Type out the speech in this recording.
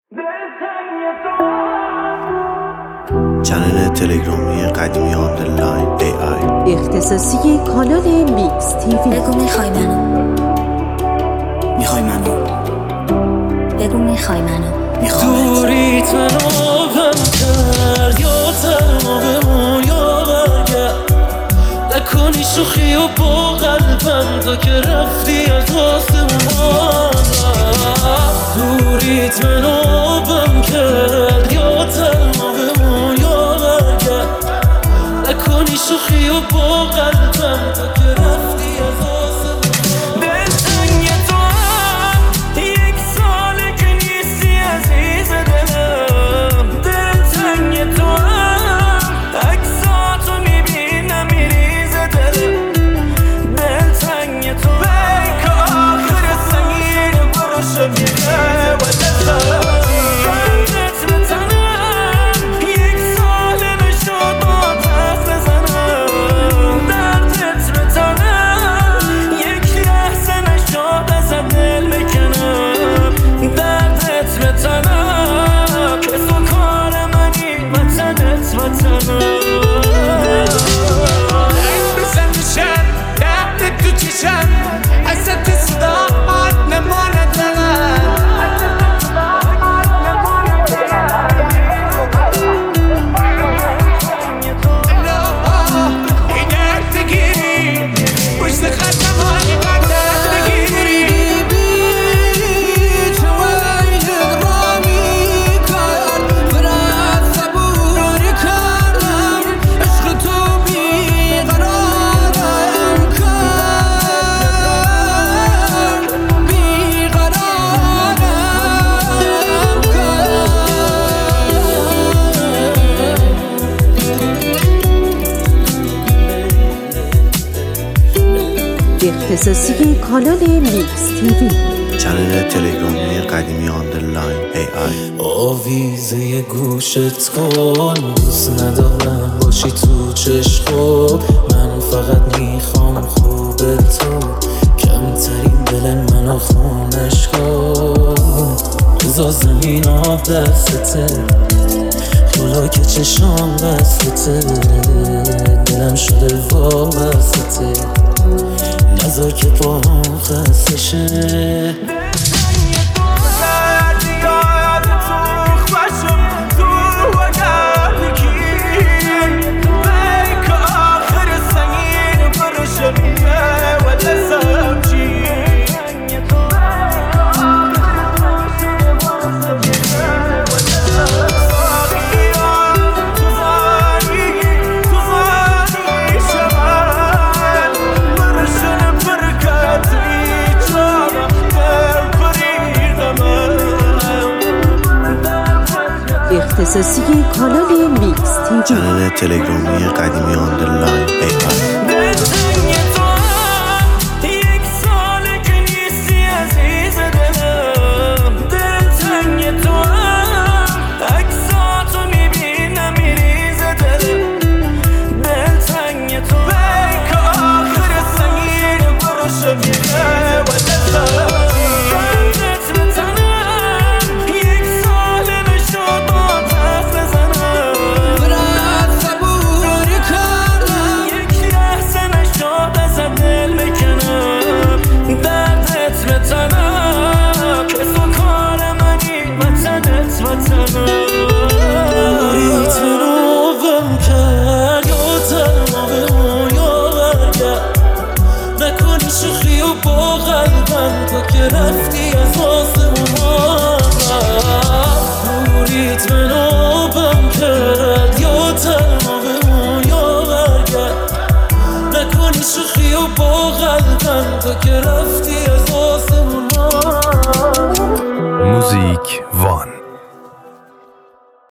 چنل تلگرامی قدیمی آندرلاین AI اختصاصی کانال میکس تیوی. بگو میخوای منو بگو میخوای منو دوریت منو بم کرد یا تنها بمون یا برگرد نکنی شوخی و با قلبم تا که رفتی از آسمون. دوریت منو بم کرد یا تنها بمون یا برگرد نکنی شوخی و با قلبم تا که رفتی از آسمون. دلتنگ تو هم یک ساله که نیستی عزیز دلم. دلتنگ تو هم عکساتو میبینم میریز دلم. دلتنگ تو هم که آخر سنگین برو میره و دلم اختصاصی کانال میکس تیوی. چنل تلگرامی قدیمی آندرلاین AI آویزه گوشت کن دوست ندارم باشی تو چشم. من فقط میخوام خوب تو کمترین دل منو خونش کن. بذار زمین آب دستته حالا که چشام بستته دلم شده وابسته نذار که با هم خسته شه. اختصاصی کانال میکس تیوی. چنل تلگرامی قدیمی آندرلاین AI شوخی و با قلبم تا که رفتی از آسمون. دوریت منو بم کرد یا تنها بمون یا برگرد نکنی شوخی و با قلبم تا که رفتی از آسمون. موزیک وان.